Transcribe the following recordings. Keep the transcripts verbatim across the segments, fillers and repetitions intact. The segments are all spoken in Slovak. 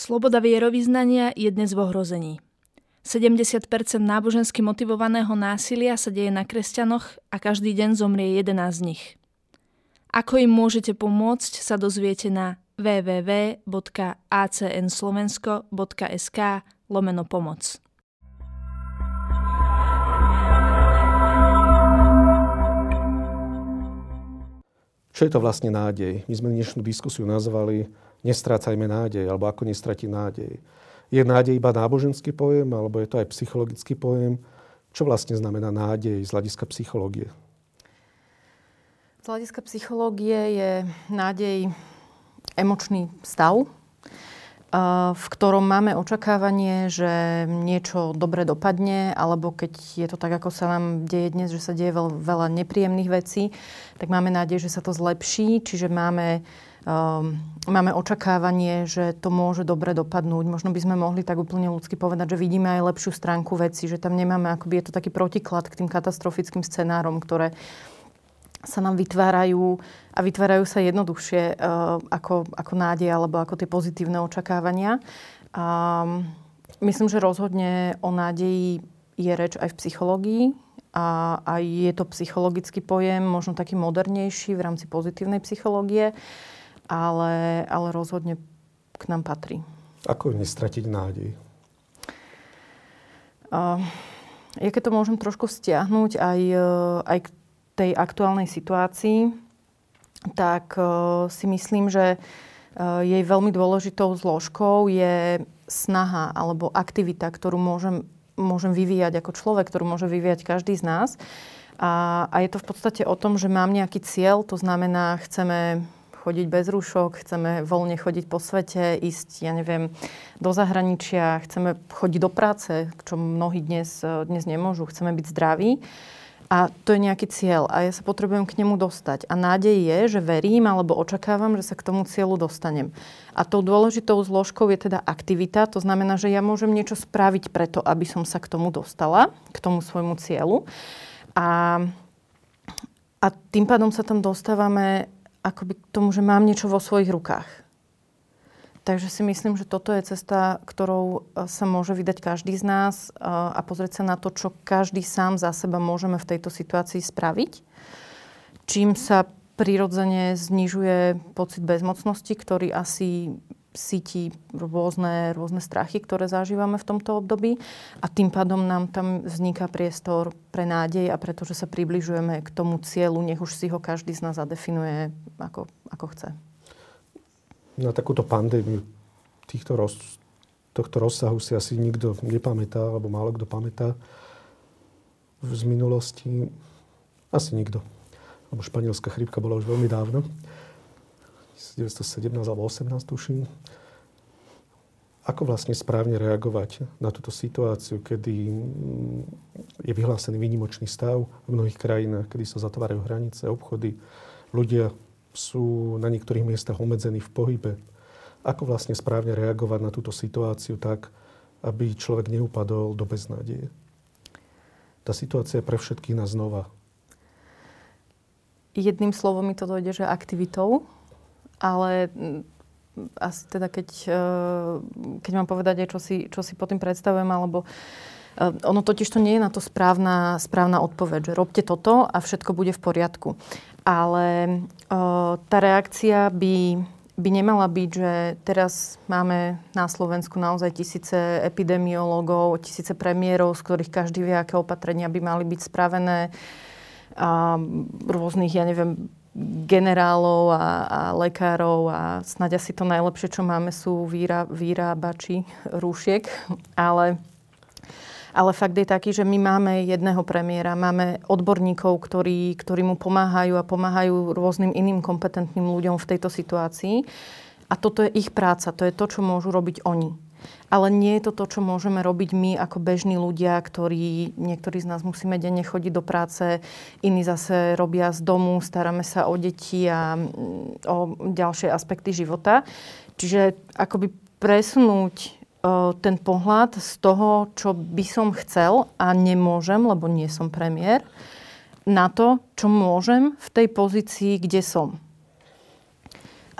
Sloboda vierovyznania je dnes v ohrození. sedemdesiat percent nábožensky motivovaného násilia sa deje na kresťanoch a každý deň zomrie jedenásť z nich. Ako im môžete pomôcť, sa dozviete na w w w bodka a c n slovensko bodka es ka lomeno pomoc. Čo je to vlastne nádej? My sme dnešnú diskusiu nazvali Nestrácajme nádej, alebo ako nestratiť nádej. Je nádej iba náboženský pojem, alebo je to aj psychologický pojem? Čo vlastne znamená nádej z hľadiska psychológie? Z hľadiska psychológie je nádej emočný stav, v ktorom máme očakávanie, že niečo dobre dopadne, alebo keď je to tak, ako sa nám deje dnes, že sa deje veľa nepríjemných vecí, tak máme nádej, že sa to zlepší, čiže máme Um, máme očakávanie, že to môže dobre dopadnúť. Možno by sme mohli tak úplne ľudsky povedať, že vidíme aj lepšiu stránku veci, že tam nemáme, akoby je to taký protiklad k tým katastrofickým scenárom, ktoré sa nám vytvárajú a vytvárajú sa jednoduchšie uh, ako, ako nádej alebo ako tie pozitívne očakávania. Um, myslím, že rozhodne o nádeji je reč aj v psychológii a, a je to psychologický pojem, možno taký modernejší v rámci pozitívnej psychológie. Ale, ale rozhodne k nám patrí. Ako nestratiť nádej? Uh, ja keď to môžem trošku stiahnuť aj, aj k tej aktuálnej situácii, tak uh, si myslím, že uh, jej veľmi dôležitou zložkou je snaha alebo aktivita, ktorú môžem, môžem vyvíjať ako človek, ktorú môže vyvíjať každý z nás. A, a je to v podstate o tom, že mám nejaký cieľ, to znamená, chceme chodiť bez rúšok, chceme voľne chodiť po svete, ísť, ja neviem, do zahraničia, chceme chodiť do práce, čo mnohí dnes, dnes nemôžu, chceme byť zdraví. A to je nejaký cieľ a ja sa potrebujem k nemu dostať. A nádej je, že verím alebo očakávam, že sa k tomu cieľu dostanem. A tou dôležitou zložkou je teda aktivita, to znamená, že ja môžem niečo spraviť preto, aby som sa k tomu dostala, k tomu svojmu cieľu. A, a tým pádom sa tam dostávame akoby k tomu, že mám niečo vo svojich rukách. Takže si myslím, že toto je cesta, ktorou sa môže vydať každý z nás a pozrieť sa na to, čo každý sám za seba môžeme v tejto situácii spraviť. Čím sa prirodzene znižuje pocit bezmocnosti, ktorý asi cíti rôzne, rôzne strachy, ktoré zažívame v tomto období. A tým pádom nám tam vzniká priestor pre nádej a pretože sa približujeme k tomu cieľu, nech už si ho každý z nás zadefinuje ako, ako chce. Na takúto pandémiu týchto roz, tohto rozsahu si asi nikto nepamätá, alebo málo kto pamätá z minulosti. Asi nikto. Lebo španielská chrípka bola už veľmi dávno. devätnásťstosedemnásť alebo osemnásť tuším. Ako vlastne správne reagovať na túto situáciu, kedy je vyhlásený výnimočný stav v mnohých krajinách, kedy sa zatvárajú hranice, obchody, ľudia sú na niektorých miestach obmedzení v pohybe. Ako vlastne správne reagovať na túto situáciu tak, aby človek neupadol do beznádeje? Tá situácia je pre všetkých nás nová. Jedným slovom mi to dojde, že aktivitou. Ale asi teda, keď, keď mám povedať aj, čo si, čo si pod tým predstavujem, alebo ono totiž to nie je na to správna, správna odpoveď, že robte toto a všetko bude v poriadku. Ale tá reakcia by, by nemala byť, že teraz máme na Slovensku naozaj tisíce epidemiológov, tisíce premiérov, z ktorých každý vie, aké opatrenia by mali byť spravené, a rôznych, ja neviem, generálov a, a lekárov a snáď asi to najlepšie, čo máme, sú výra, výrábači rúšiek. Ale, ale fakt je taký, že my máme jedného premiéra, máme odborníkov, ktorí, ktorí mu pomáhajú a pomáhajú rôznym iným kompetentným ľuďom v tejto situácii. A toto je ich práca, to je to, čo môžu robiť oni. Ale nie je to to, čo môžeme robiť my ako bežní ľudia, ktorí, niektorí z nás musíme denne chodiť do práce, iní zase robia z domu, staráme sa o deti a o ďalšie aspekty života. Čiže akoby presunúť o, ten pohľad z toho, čo by som chcel a nemôžem, lebo nie som premiér, na to, čo môžem v tej pozícii, kde som. A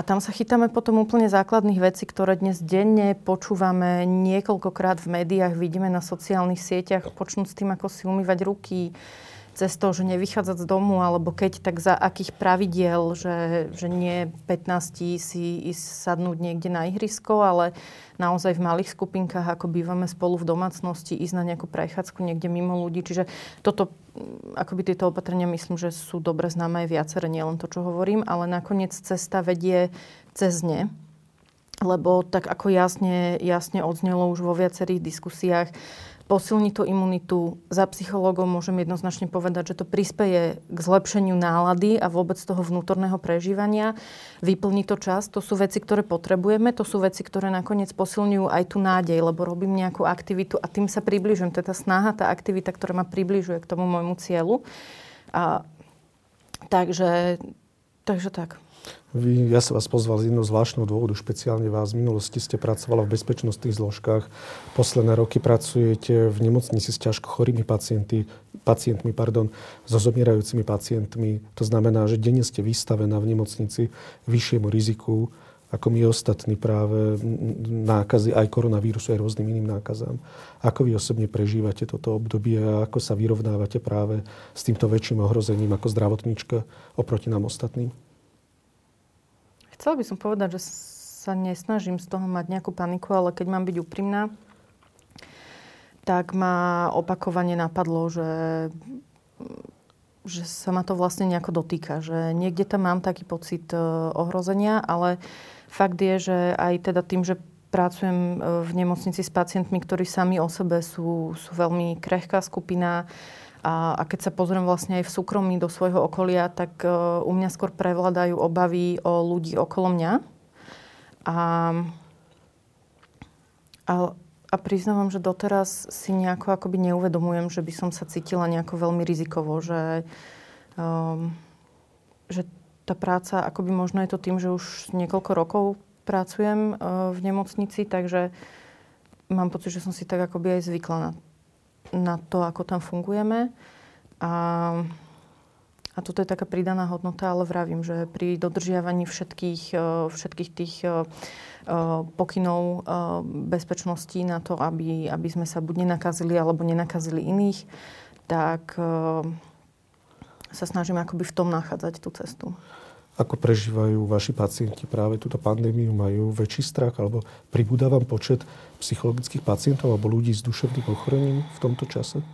A tam sa chytáme potom úplne základných vecí, ktoré dnes denne počúvame niekoľkokrát v médiách, vidíme na sociálnych sieťach, počnúť s tým, ako si umývať ruky, cez to, že nevychádzať z domu, alebo keď, tak za akých pravidiel, že, že nie pätnásť si ísť sadnúť niekde na ihrisko, ale naozaj v malých skupinkách, ako bývame spolu v domácnosti, ísť na nejakú prechádzku niekde mimo ľudí. Čiže toto, akoby tieto opatrenia, myslím, že sú dobre známe aj viaceré, nie len to, čo hovorím, ale nakoniec cesta vedie cez ne. Lebo tak ako jasne, jasne odznelo už vo viacerých diskusiách, posilní to imunitu. Za psychológom môžem jednoznačne povedať, že to prispeje k zlepšeniu nálady a vôbec toho vnútorného prežívania. Vyplní to čas. To sú veci, ktoré potrebujeme. To sú veci, ktoré nakoniec posilňujú aj tú nádej, lebo robím nejakú aktivitu a tým sa približujem. To je tá snaha, tá aktivita, ktorá ma približuje k tomu môjmu cieľu. A, takže, takže tak. Vy, ja som vás pozval z jedného zvláštneho dôvodu, špeciálne vás. V minulosti ste pracovala v bezpečnostných zložkách. Posledné roky pracujete v nemocnici s ťažko chorými pacienty, pacientmi, pardon, so zomierajúcimi pacientmi. To znamená, že denne ste vystavená v nemocnici vyššiemu riziku, ako my ostatní práve nákazy, aj koronavírusu, aj rôznym iným nákazám. Ako vy osobne prežívate toto obdobie a ako sa vyrovnávate práve s týmto väčším ohrozením ako zdravotníčka oproti nám ostatným? Chcela by som povedať, že sa nesnažím z toho mať nejakú paniku, ale keď mám byť úprimná, tak ma opakovane napadlo, že, že sa ma to vlastne nejako dotýka. Že niekde tam mám taký pocit ohrozenia, ale fakt je, že aj teda tým, že pracujem v nemocnici s pacientmi, ktorí sami o sebe sú, sú veľmi krehká skupina, A, a keď sa pozriem vlastne aj v súkromí do svojho okolia, tak uh, u mňa skôr prevládajú obavy o ľudí okolo mňa. A, a, a priznávam, že doteraz si nejako akoby neuvedomujem, že by som sa cítila nejako veľmi rizikovo. Že, um, že tá práca, akoby možno je to tým, že už niekoľko rokov pracujem uh, v nemocnici, takže mám pocit, že som si tak akoby aj zvykla na na to, ako tam fungujeme. A, a toto je taká pridaná hodnota, ale vravím, že pri dodržiavaní všetkých, všetkých tých pokynov bezpečnosti na to, aby, aby sme sa buď nenakazili, alebo nenakazili iných, tak sa snažím akoby v tom nachádzať tú cestu. Ako prežívajú vaši pacienti práve túto pandémiu? Majú väčší strach alebo pribúda vám počet psychologických pacientov alebo ľudí s duševným ochorením v tomto čase?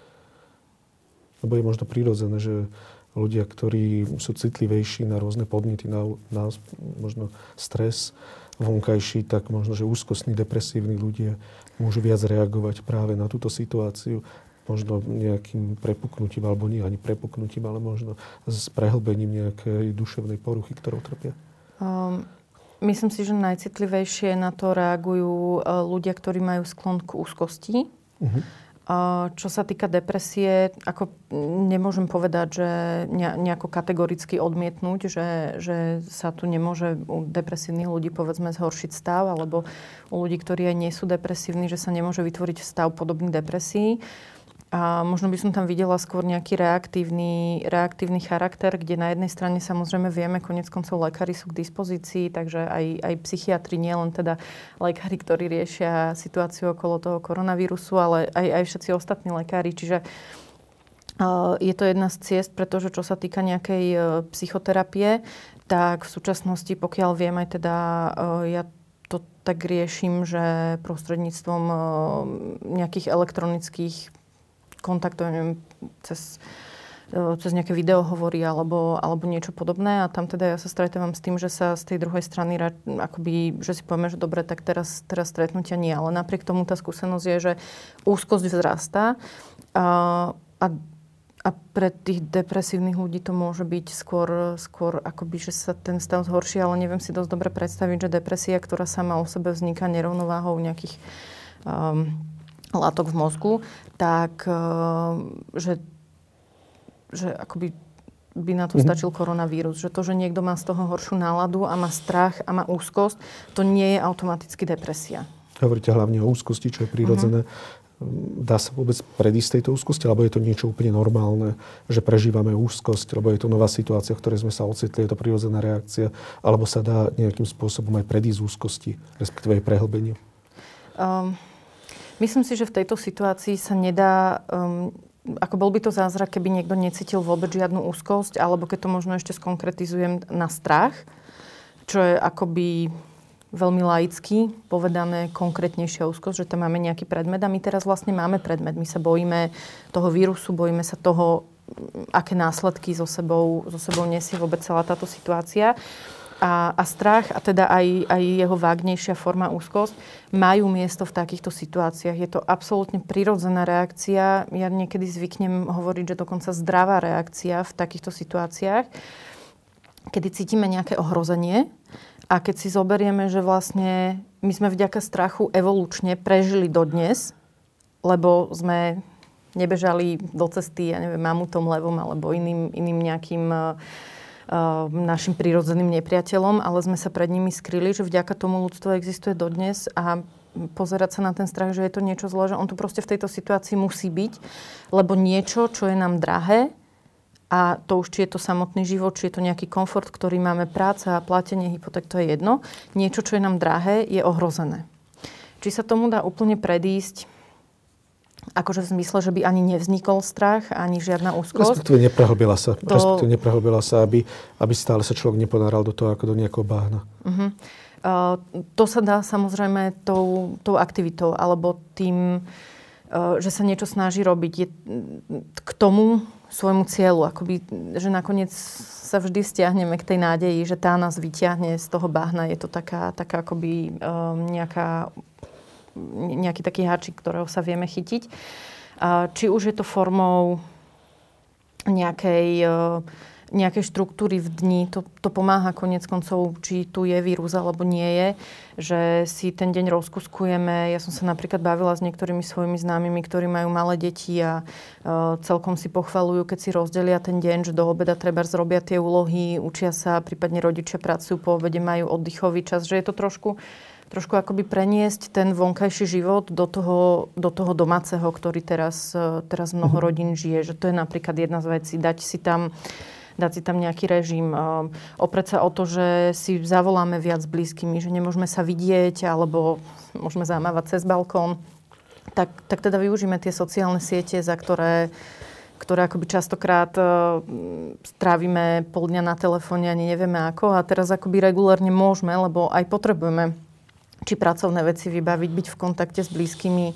Lebo je možno prirodzené, že ľudia, ktorí sú citlivejší na rôzne podnety, na, na možno stres vonkajší, tak možno, že úzkostní, depresívni ľudia môžu viac reagovať práve na túto situáciu. Možno nejakým prepuknutím, alebo nie ani prepuknutím, ale možno s prehlbením nejakej duševnej poruchy, ktorou trpia? Um, myslím si, že najcitlivejšie na to reagujú uh, ľudia, ktorí majú sklon k úzkosti. Uh-huh. Uh, čo sa týka depresie, ako nemôžem povedať, že ne, nejako kategoricky odmietnúť, že, že sa tu nemôže u depresívnych ľudí povedzme zhoršiť stav, alebo u ľudí, ktorí aj nie sú depresívni, že sa nemôže vytvoriť stav podobný depresii. A možno by som tam videla skôr nejaký reaktívny, reaktívny charakter, kde na jednej strane samozrejme vieme, koniec koncov lekári sú k dispozícii, takže aj, aj psychiatri, nie len teda lekári, ktorí riešia situáciu okolo toho koronavírusu, ale aj, aj všetci ostatní lekári. Čiže uh, je to jedna z ciest, pretože čo sa týka nejakej uh, psychoterapie, tak v súčasnosti, pokiaľ viem, aj teda uh, ja to tak riešim, že prostredníctvom uh, nejakých elektronických kontaktov, neviem, cez, cez nejaké videohovory alebo, alebo niečo podobné. A tam teda ja sa stretávam s tým, že sa z tej druhej strany akoby, že si povieme, že dobre, tak teraz, teraz stretnutia nie. Ale napriek tomu tá skúsenosť je, že úzkosť vzrastá a, a, a pre tých depresívnych ľudí to môže byť skôr, skôr akoby, že sa ten stav zhorší, ale neviem si dosť dobre predstaviť, že depresia, ktorá sama o sebe vzniká nerovnováhou nejakých um, látok v mozgu, tak že, že akoby by na to stačil koronavírus. Že to, že niekto má z toho horšiu náladu a má strach a má úzkosť, to nie je automaticky depresia. Hovoríte hlavne o úzkosti, čo je prirodzené. Uh-huh. Dá sa vôbec predísť tejto úzkosti, alebo je to niečo úplne normálne, že prežívame úzkosť, lebo je to nová situácia, v ktorej sme sa ocitli, je to prirodzená reakcia, alebo sa dá nejakým spôsobom aj predísť úzkosti, respektíve aj prehlbeniu? Um, myslím si, že v tejto situácii sa nedá, um, ako bol by to zázrak, keby niekto necítil vôbec žiadnu úzkosť, alebo keď to možno ešte skonkretizujem na strach, čo je akoby veľmi laicky povedané konkrétnejšia úzkosť, že tam máme nejaký predmet a my teraz vlastne máme predmet. My sa bojíme toho vírusu, bojíme sa toho, aké následky so sebou, so sebou nesie vôbec celá táto situácia. A, a strach, a teda aj, aj jeho vágnejšia forma úzkosť, majú miesto v takýchto situáciách. Je to absolútne prirodzená reakcia. Ja niekedy zvyknem hovoriť, že dokonca zdravá reakcia v takýchto situáciách, kedy cítime nejaké ohrozenie. A keď si zoberieme, že vlastne my sme vďaka strachu evolučne prežili dodnes, lebo sme nebežali do cesty, ja neviem, mamutom, levom alebo iným, iným nejakým uh, našim prírodzeným nepriateľom, ale sme sa pred nimi skryli, že vďaka tomu ľudstvo existuje dodnes a pozerať sa na ten strach, že je to niečo zlé, že on tu proste v tejto situácii musí byť, lebo niečo, čo je nám drahé, a to už, či je to samotný život, či je to nejaký komfort, ktorý máme, práca a platenie hypoték, to je jedno. Niečo, čo je nám drahé, je ohrozené. Či sa tomu dá úplne predísť, akože v zmysle, že by ani nevznikol strach, ani žiadna úzkosť. Respektíve neprehlbila sa. Do... Respektíve neprehlbila sa, aby, aby stále sa človek neponáral do toho, ako do nejakého bahna. Uh-huh. Uh, to sa dá samozrejme tou, tou aktivitou, alebo tým, uh, že sa niečo snaží robiť. Je k tomu svojmu cieľu, akoby, že nakoniec sa vždy stiahneme k tej nádeji, že tá nás vyťahne z toho bahna. Je to taká, taká akoby um, nejaká, nejaký taký háčik, ktorého sa vieme chytiť. Uh, či už je to formou nejakej, uh, nejakej štruktúry v dni, to, to pomáha konec koncov, či tu je vírus alebo nie je, že si ten deň rozkuskujeme. Ja som sa napríklad bavila s niektorými svojimi známymi, ktorí majú malé deti a uh, celkom si pochvalujú, keď si rozdelia ten deň, že do obeda treba zrobia tie úlohy, učia sa, prípadne rodičia pracujú, po obede majú oddychový čas, že je to trošku, trošku akoby preniesť ten vonkajší život do toho, do toho domáceho, ktorý teraz, teraz mnoho rodín žije. Že to je napríklad jedna z vecí. Dať si tam dať si tam nejaký režim, oprieť sa o to, že si zavoláme viac s blízkymi, že nemôžeme sa vidieť, alebo môžeme zamávať cez balkón. Tak, tak teda využíme tie sociálne siete, za ktoré, ktoré akoby častokrát strávime pol dňa na telefóne, ani nevieme ako. A teraz akoby regulárne môžeme, lebo aj potrebujeme či pracovné veci vybaviť, byť v kontakte s blízkymi.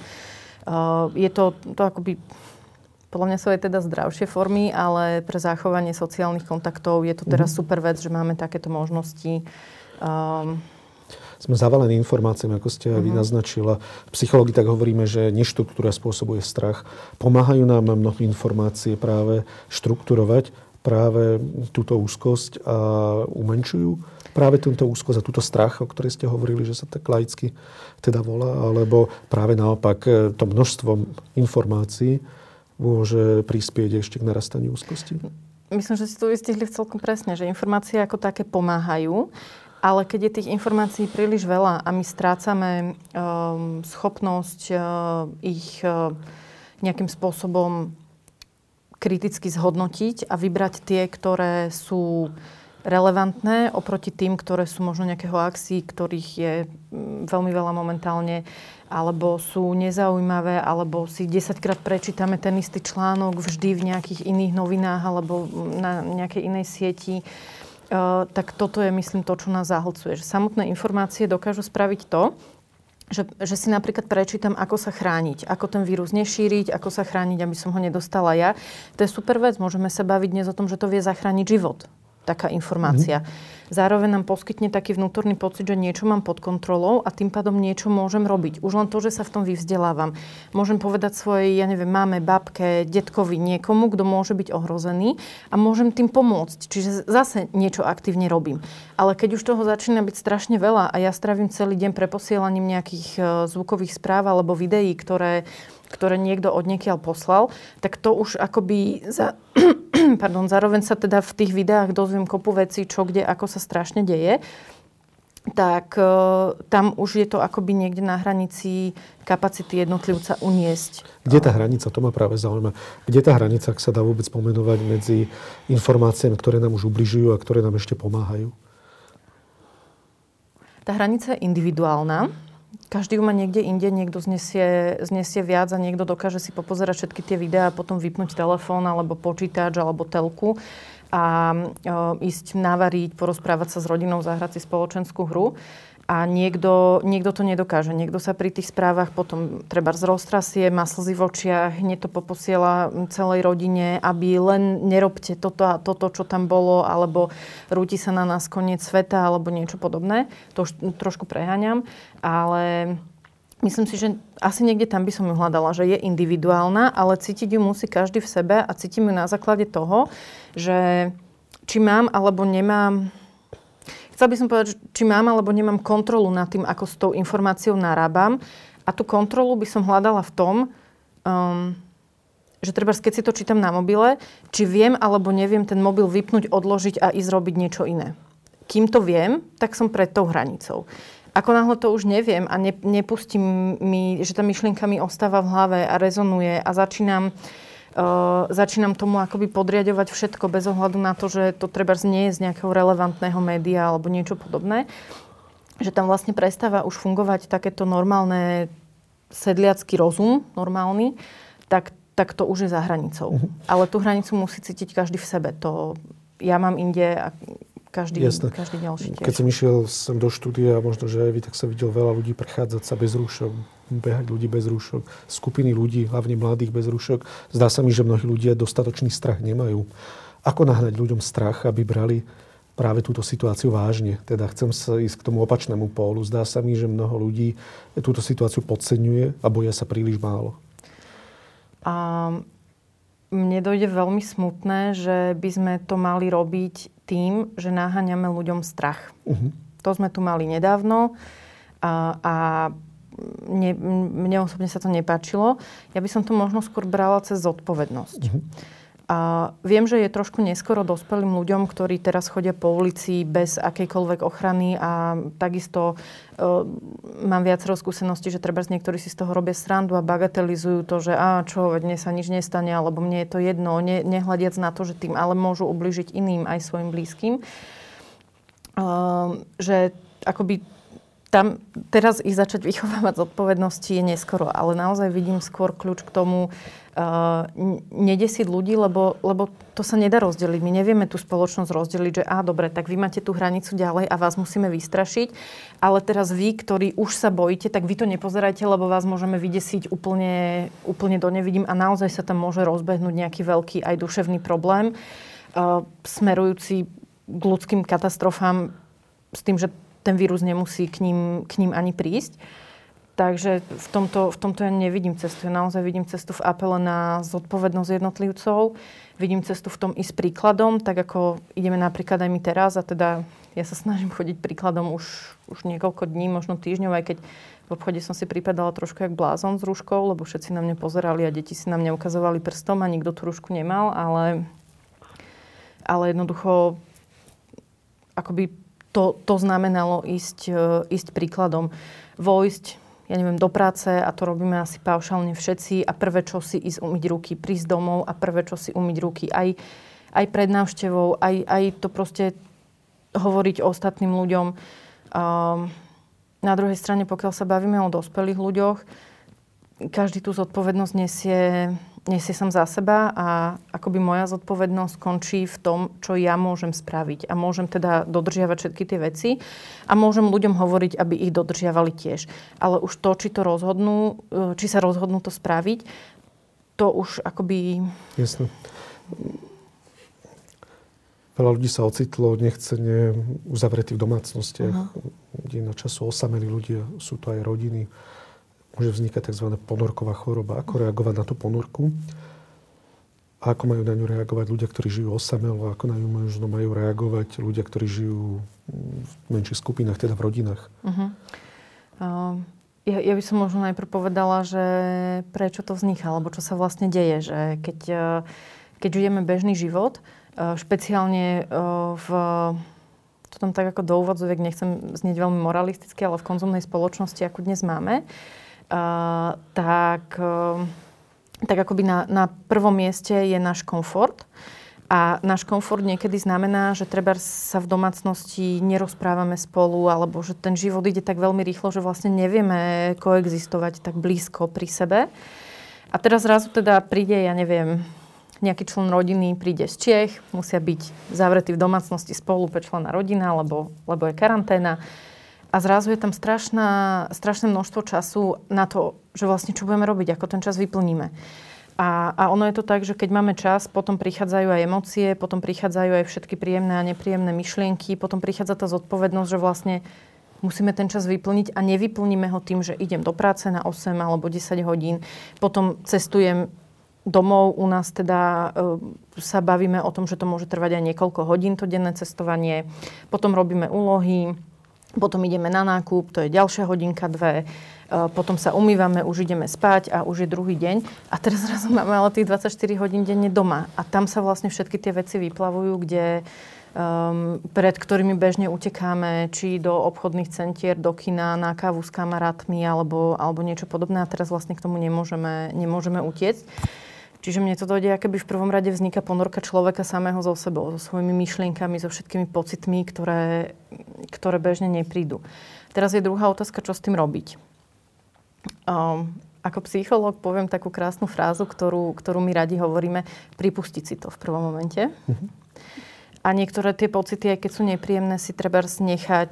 Je to, to akoby... Podľa mňa sú aj teda zdravšie formy, ale pre zachovanie sociálnych kontaktov je to teraz super vec, že máme takéto možnosti. Um... Sme zavalení informáciami, ako ste aj vy naznačila. V psychológii tak hovoríme, že neštruktúra spôsobuje strach. Pomáhajú nám mnohé informácie práve štrukturovať práve túto úzkosť a umenšujú práve túto úzkosť a túto strach, o ktorej ste hovorili, že sa tak laicky teda volá, alebo práve naopak to množstvo informácií môže prispieť ešte k narastaniu úzkosti? Myslím, že si to vystihli celkom presne, že informácie ako také pomáhajú, ale keď je tých informácií príliš veľa a my strácame um, schopnosť uh, ich uh, nejakým spôsobom kriticky zhodnotiť a vybrať tie, ktoré sú relevantné oproti tým, ktoré sú možno nejaké hoaxy, ktorých je veľmi veľa momentálne, alebo sú nezaujímavé, alebo si desaťkrát prečítame ten istý článok vždy v nejakých iných novinách alebo na nejakej inej sieti. Uh, tak toto je, myslím, to, čo nás zahlcuje. Že samotné informácie dokážu spraviť to, že, že si napríklad prečítam, ako sa chrániť, ako ten vírus nešíriť, ako sa chrániť, aby som ho nedostala ja. To je super vec. Môžeme sa baviť dnes o tom, že to vie zachrániť život. Taká informácia. Mm. Zároveň nám poskytne taký vnútorný pocit, že niečo mám pod kontrolou a tým pádom niečo môžem robiť. Už len to, že sa v tom vyvzdelávam. Môžem povedať svojej, ja neviem, máme, babke, detkovi, niekomu, kto môže byť ohrozený a môžem tým pomôcť. Čiže zase niečo aktívne robím. Ale keď už toho začína byť strašne veľa a ja strávim celý deň preposielaním nejakých zvukových správ alebo videí, ktoré ktoré niekto odniekiaľ poslal, tak to už akoby za, pardon, zároveň sa teda v tých videách dozviem kopu vecí, čo, kde, ako sa strašne deje. tak e, tam už je to akoby niekde na hranici kapacity jednotlivca uniesť. Kde je tá hranica? To ma práve zaujíma. Kde je tá hranica, ak sa dá vôbec pomenovať medzi informáciami, ktoré nám už ubližujú a ktoré nám ešte pomáhajú? Tá hranica je individuálna. Každý ju má niekde inde, niekto znesie, znesie viac a niekto dokáže si popozerať všetky tie videá a potom vypnúť telefón alebo počítač alebo telku a e, ísť navariť, porozprávať sa s rodinou, zahrať si spoločenskú hru. A niekto, niekto to nedokáže. Niekto sa pri tých správach potom treba roztrasie, má slzy v očiach, hneď to poposiela celej rodine, aby len nerobte toto a toto, čo tam bolo, alebo rúti sa na nás koniec sveta, alebo niečo podobné. To už trošku preháňam, ale myslím si, že asi niekde tam by som ju hľadala, že je individuálna, ale cítiť ju musí každý v sebe a cítim ju na základe toho, že či mám alebo nemám... Chcel by som povedať, či mám alebo nemám kontrolu nad tým, ako s tou informáciou narábam. A tú kontrolu by som hľadala v tom, um, že treba, keď si to čítam na mobile, či viem alebo neviem ten mobil vypnúť, odložiť a ísť robiť niečo iné. Kým to viem, tak som pred tou hranicou. Ako náhle to už neviem a ne, nepustím mi, že tá myšlienka mi ostáva v hlave a rezonuje a začínam... Uh, začínam tomu akoby podriadovať všetko bez ohľadu na to, že to trebárs nie je z nejakého relevantného média alebo niečo podobné. Že tam vlastne prestáva už fungovať takéto normálne sedliacky rozum, normálny, tak, tak to už je za hranicou. Uh-huh. Ale tú hranicu musí cítiť každý v sebe. To ja mám inde a každý, každý ďalší tiež. Keď som išiel sem do štúdia, možno, že aj vy, tak sa videl veľa ľudí prechádzať sa bez rúšok, behať ľudí bez rúšok, skupiny ľudí, hlavne mladých bez rúšok. Zdá sa mi, že mnohí ľudia dostatočný strach nemajú. Ako nahnať ľuďom strach, aby brali práve túto situáciu vážne? Teda chcem sa ísť k tomu opačnému pólu. Zdá sa mi, že mnoho ľudí túto situáciu podceňuje a boja sa príliš málo. A mne dojde veľmi smutné, že by sme to mali robiť tým, že naháňame ľuďom strach. Uh-huh. To sme tu mali nedávno a, a Ne, mne osobne sa to nepáčilo. Ja by som to možno skôr brala cez zodpovednosť. Mm-hmm. A viem, že je trošku neskoro dospelým ľuďom, ktorí teraz chodia po ulici bez akejkoľvek ochrany a takisto uh, mám viacero skúseností, že treba niektorí si z toho robia srandu a bagatelizujú to, že á, čo, veď mne sa nič nestane, alebo mne je to jedno, ne, nehľadiac na to, že tým ale môžu ubližiť iným aj svojim blízkym. Uh, že akoby tam teraz ich začať vychovávať zodpovednosti je neskoro, ale naozaj vidím skôr kľúč k tomu uh, nedesiť ľudí, lebo, lebo to sa nedá rozdeliť. My nevieme tú spoločnosť rozdeliť, že á, dobre, tak vy máte tú hranicu ďalej a vás musíme vystrašiť, ale teraz vy, ktorí už sa bojíte, tak vy to nepozerajte, lebo vás môžeme vydesiť úplne, úplne do nevidím a naozaj sa tam môže rozbehnúť nejaký veľký aj duševný problém, uh, smerujúci k ľudským katastrofám s tým, že ten vírus nemusí k ním, k ním ani prísť. Takže v tomto, v tomto ja nevidím cestu. Ja naozaj vidím cestu v apele na zodpovednosť jednotlivcov. Vidím cestu v tom ísť príkladom, tak ako ideme napríklad aj my teraz. A teda ja sa snažím chodiť príkladom už, už niekoľko dní, možno týždňov, aj keď v obchode som si pripadala trošku jak blázon s rúškou, lebo všetci na mňa pozerali a deti si na mňa ukazovali prstom a nikto tú rúšku nemal. Ale, ale jednoducho akoby To, to znamenalo ísť, ísť príkladom. Vojsť, ja neviem, do práce a to robíme asi paušálne všetci a prvé, čo si ísť umyť ruky, prísť domov a prvé, čo si umyť ruky aj, aj pred návštevou, aj, aj to proste hovoriť ostatným ľuďom. Um, na druhej strane, pokiaľ sa bavíme o dospelých ľuďoch, každý tú zodpovednosť nesie, nesie sám za seba a akoby moja zodpovednosť končí v tom, čo ja môžem spraviť. A môžem teda dodržiavať všetky tie veci a môžem ľuďom hovoriť, aby ich dodržiavali tiež. Ale už to, či to rozhodnú, či sa rozhodnú to spraviť, to už akoby... Jasné. Veľa ľudí sa ocitlo nechcene uzavretí v domácnostiach, uh-huh. kde na času osamelí ľudia, sú to aj rodiny. Môže vznikať tzv. Ponorková choroba. Ako reagovať na tú ponorku? A ako majú na ňu reagovať ľudia, ktorí žijú osamelo? Ako na ňu možno majú reagovať ľudia, ktorí žijú v menších skupinách, teda v rodinách? Uh-huh. Uh, ja, ja by som možno najprv povedala, že prečo to vzniká, alebo čo sa vlastne deje. Že keď, keď žijeme bežný život, uh, špeciálne uh, v to tam tak ako do úvodzoviek, nechcem znieť veľmi moralisticky, ale v konzumnej spoločnosti, ako dnes máme, uh, tak, uh, tak akoby na, na prvom mieste je náš komfort. A náš komfort niekedy znamená, že treba sa v domácnosti nerozprávame spolu, alebo že ten život ide tak veľmi rýchlo, že vlastne nevieme koexistovať tak blízko pri sebe. A teraz zrazu teda príde, ja neviem, nejaký člen rodiny príde z Čiech, musia byť zavretí v domácnosti spolu päťčlenná rodina, lebo, lebo je karanténa. A zrazu je tam strašná, strašné množstvo času na to, že vlastne čo budeme robiť, ako ten čas vyplníme. A, a ono je to tak, že keď máme čas, potom prichádzajú aj emócie, potom prichádzajú aj všetky príjemné a nepríjemné myšlienky, potom prichádza tá zodpovednosť, že vlastne musíme ten čas vyplniť a nevyplníme ho tým, že idem do práce na osem alebo desať hodín, potom cestujem domov, u nás teda e, sa bavíme o tom, že to môže trvať aj niekoľko hodín, to denné cestovanie, potom robíme úlohy, potom ideme na nákup, to je ďalšia hodinka, dve. Potom sa umývame, už ideme spať a už je druhý deň. A teraz zrazu máme ale tých dvadsaťštyri hodín denne doma. A tam sa vlastne všetky tie veci vyplavujú, kde, um, pred ktorými bežne utekáme, či do obchodných centier, do kina, na kávu s kamarátmi alebo, alebo niečo podobné. A teraz vlastne k tomu nemôžeme, nemôžeme utiecť. Čiže mne to dojde, akoby v prvom rade vzniká ponorka človeka samého so sebou, so svojimi myšlienkami, so všetkými pocitmi, ktoré, ktoré bežne neprídu. Teraz je druhá otázka, čo s tým robiť. Um, ako psychológ poviem takú krásnu frázu, ktorú, ktorú my radi hovoríme, pripustiť si to v prvom momente. Mm-hmm. A niektoré tie pocity, aj keď sú nepríjemné, si treba nechať,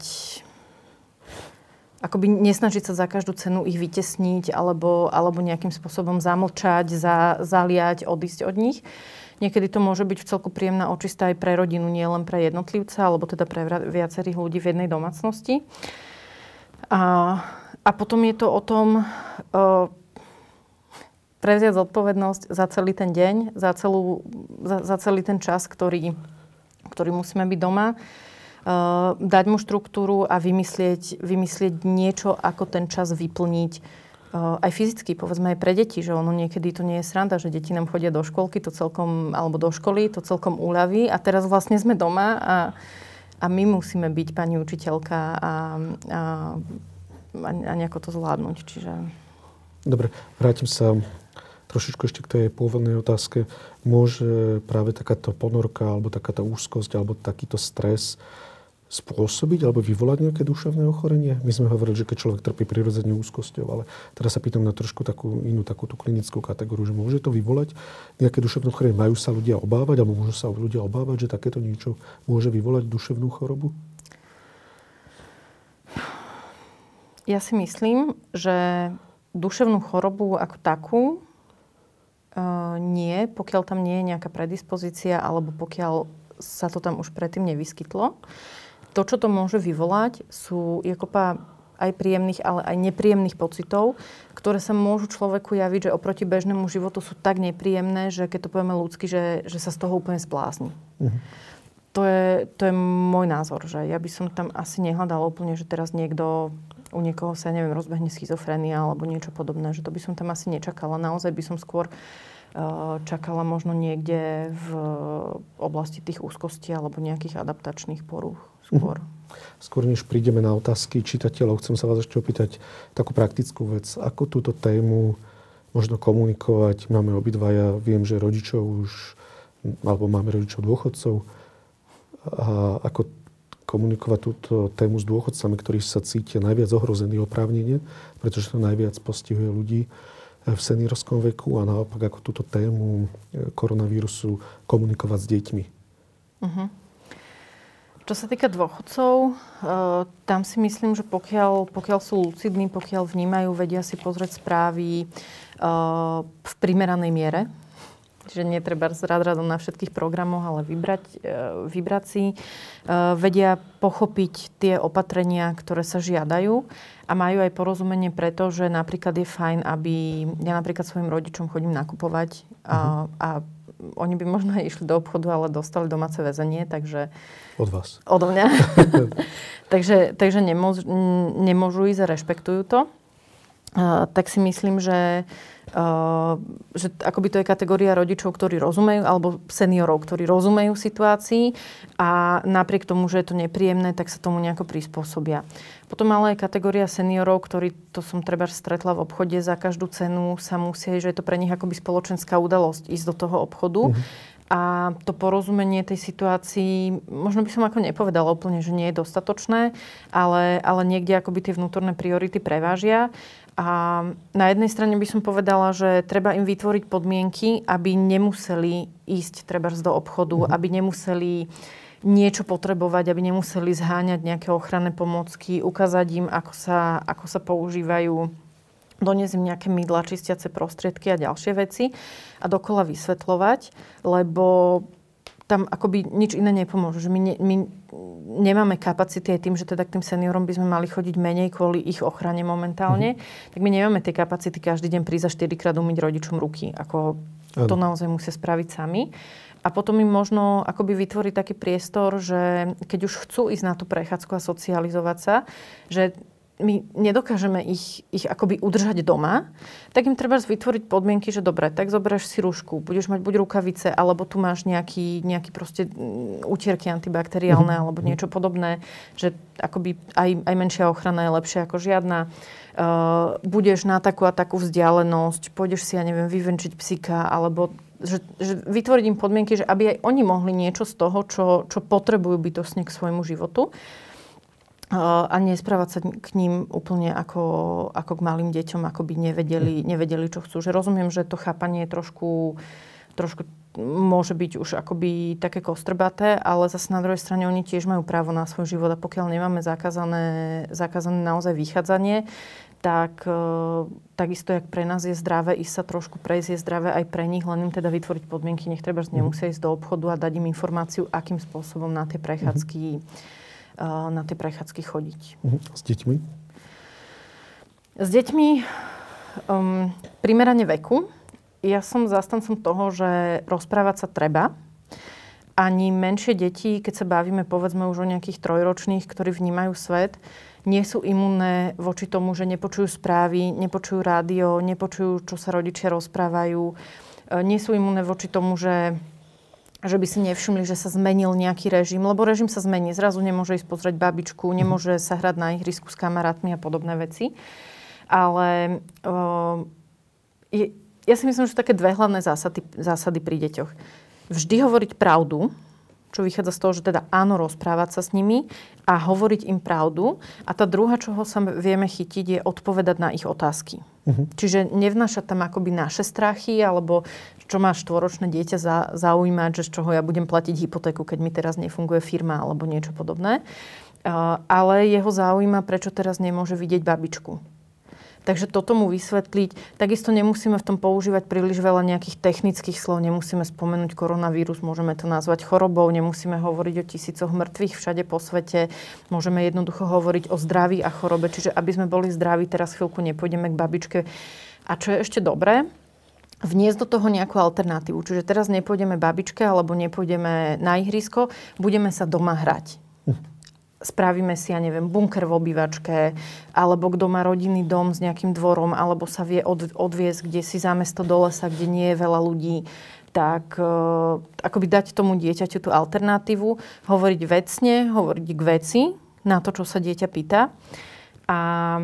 akoby nesnažiť sa za každú cenu ich vytesniť alebo, alebo nejakým spôsobom zamlčať, za, zaliať, odísť od nich. Niekedy to môže byť v celku príjemná očista aj pre rodinu, nie len pre jednotlivca, alebo teda pre viacerých ľudí v jednej domácnosti. A A potom je to o tom uh, prevziať zodpovednosť za celý ten deň, za, celú, za, za celý ten čas, ktorý, ktorý musíme byť doma. Uh, dať mu štruktúru a vymyslieť, vymyslieť niečo, ako ten čas vyplniť. Uh, aj fyzicky, povedzme aj pre deti, že ono niekedy to nie je sranda, že deti nám chodia do školky, to celkom, alebo do školy, to celkom uľaví. A teraz vlastne sme doma a, a my musíme byť pani učiteľka a, a a nejako to zvládnuť. Čiže... Dobre, vrátim sa trošičku ešte k tej pôvodnej otázke. Môže práve takáto ponorka, alebo takáto úzkosť, alebo takýto stres spôsobiť, alebo vyvolať nejaké duševné ochorenie? My sme hovorili, že keď človek trpí prirodzene úzkosťou, ale teraz sa pýtam na trošku takú inú, takúto klinickú kategóriu, že môže to vyvolať nejaké duševné ochorenie? Majú sa ľudia obávať, alebo môžu sa ľudia obávať, že takéto niečo môže vyvolať duševnú chorobu? Ja si myslím, že duševnú chorobu ako takú e, nie, pokiaľ tam nie je nejaká predispozícia alebo pokiaľ sa to tam už predtým nevyskytlo. To, čo to môže vyvolať, sú je kopa aj príjemných, ale aj nepríjemných pocitov, ktoré sa môžu človeku javiť, že oproti bežnému životu sú tak nepríjemné, že keď to povieme ľudsky, že, že sa z toho úplne splázni. Mhm. To je, to je môj názor, že ja by som tam asi nehľadala úplne, že teraz niekto, u niekoho sa, neviem, rozbehne schizofrenia alebo niečo podobné, že to by som tam asi nečakala. Naozaj by som skôr uh, čakala možno niekde v oblasti tých úzkostí alebo nejakých adaptačných porúch skôr. Mm-hmm. Skôr než prídeme na otázky čitateľov, chcem sa vás ešte opýtať takú praktickú vec. Ako túto tému možno komunikovať? Máme obidvaja, viem, že rodičov už, alebo máme rodičov dôchodcov. A ako komunikovať túto tému s dôchodcami, ktorí sa cítia najviac ohrození oprávnene, pretože to najviac postihuje ľudí v seniorskom veku a naopak ako túto tému koronavírusu komunikovať s deťmi. Uh-huh. Čo sa týka dôchodcov, tam si myslím, že pokiaľ, pokiaľ sú lucidní, pokiaľ vnímajú, vedia si pozrieť správy v primeranej miere, čiže netreba rád radom na všetkých programoch, ale vybrať, vybrať si. Vedia pochopiť tie opatrenia, ktoré sa žiadajú a majú aj porozumenie preto, že napríklad je fajn, aby ja napríklad svojim rodičom chodím nakupovať a, a oni by možno išli do obchodu, ale dostali domáce väzenie, takže... Od vás. Odo mňa. takže takže nemôžu, nemôžu ísť a rešpektujú to. tak si myslím, že, uh, že akoby to je kategória rodičov, ktorí rozumejú, alebo seniorov, ktorí rozumejú situácii a napriek tomu, že je to nepríjemné, tak sa tomu nejako prispôsobia. Potom ale je kategória seniorov, ktorí, to som treba stretla v obchode, za každú cenu sa musia, že je to pre nich akoby spoločenská udalosť ísť do toho obchodu. Mm-hmm. A to porozumenie tej situácii, možno by som ako nepovedala úplne, že nie je dostatočné, ale, ale niekde akoby tie vnútorné priority prevážia. A na jednej strane by som povedala, že treba im vytvoriť podmienky, aby nemuseli ísť trebárs do obchodu, mm-hmm. aby nemuseli niečo potrebovať, aby nemuseli zháňať nejaké ochranné pomôcky, ukázať im, ako sa, ako sa používajú, doniesť im nejaké mydlá, čistiace prostriedky a ďalšie veci a dokola vysvetľovať, lebo tam akoby nič iné nepomôže. Že my, ne, my nemáme kapacity aj tým, že teda k tým seniorom by sme mali chodiť menej kvôli ich ochrane momentálne, mm-hmm. tak my nemáme tie kapacity každý deň prísť a štyrikrát umyť rodičom ruky. Ako to mm. naozaj musia spraviť sami. A potom im možno akoby vytvoriť taký priestor, že keď už chcú ísť na tú prechádzku a socializovať sa, že my nedokážeme ich, ich akoby udržať doma, tak im treba vytvoriť podmienky, že dobre, tak zoberieš si rúšku, budeš mať buď rukavice, alebo tu máš nejaký, nejaký proste utierky antibakteriálne, mm-hmm. alebo niečo podobné, že akoby aj, aj menšia ochrana je lepšia ako žiadna. Uh, budeš na takú a takú vzdialenosť, pôjdeš si, ja neviem, vyvenčiť psíka, alebo že, že vytvoriť im podmienky, že aby aj oni mohli niečo z toho, čo, čo potrebujú bytostne k svojmu životu. A nesprávať sa k ním úplne ako, ako k malým deťom, ako by nevedeli, nevedeli, čo chcú. Že rozumiem, že to chápanie je trošku, trošku môže byť už akoby také kostrbaté, ale zase na druhej strane oni tiež majú právo na svoj život a pokiaľ nemáme zakázané, zakázané naozaj vychádzanie, tak takisto, jak pre nás je zdravé ísť sa trošku prejsť, je zdravé aj pre nich, len im teda vytvoriť podmienky, nech treba nemusia ísť do obchodu a dať im informáciu, akým spôsobom na tie prechádzky na tie prechádzky chodiť. S deťmi? S deťmi um, primerane veku. Ja som zastancom toho, že rozprávať sa treba. Ani menšie deti, keď sa bavíme povedzme už o nejakých trojročných, ktorí vnímajú svet, nie sú imunné voči tomu, že nepočujú správy, nepočujú rádio, nepočujú, čo sa rodičia rozprávajú. Nie sú imunné voči tomu, že že by si nevšimli, že sa zmenil nejaký režim, lebo režim sa zmení. Zrazu nemôže ísť pozrieť babičku, nemôže sa hrať na ihrisku s kamarátmi a podobné veci. Ale uh, je, ja si myslím, že sú také dve hlavné zásady, zásady pri deťoch. Vždy hovoriť pravdu, čo vychádza z toho, že teda áno, rozprávať sa s nimi a hovoriť im pravdu. A tá druhá, čoho sa vieme chytiť, je odpovedať na ich otázky. Uh-huh. Čiže nevnášať tam akoby naše strachy, alebo čo má štvoročné dieťa za, zaujímať, že z čoho ja budem platiť hypotéku, keď mi teraz nefunguje firma, alebo niečo podobné. Uh, ale jeho zaujíma, prečo teraz nemôže vidieť babičku. Takže toto mu vysvetliť. Takisto nemusíme v tom používať príliš veľa nejakých technických slov. Nemusíme spomenúť koronavírus, môžeme to nazvať chorobou, nemusíme hovoriť o tisícoch mŕtvych všade po svete. Môžeme jednoducho hovoriť o zdraví a chorobe. Čiže aby sme boli zdraví, teraz chvíľku nepôjdeme k babičke. A čo je ešte dobré, vniesť do toho nejakú alternatívu. Čiže teraz nepôjdeme babičke alebo nepôjdeme na ihrisko, budeme sa doma hrať. Spravíme si, ja neviem, bunker v obývačke, alebo kto má rodinný dom s nejakým dvorom, alebo sa vie od, odviesť kde si za mesto do lesa, kde nie je veľa ľudí, tak uh, akoby dať tomu dieťaťu tú alternatívu, hovoriť vecne, hovoriť k veci na to, čo sa dieťa pýta. A,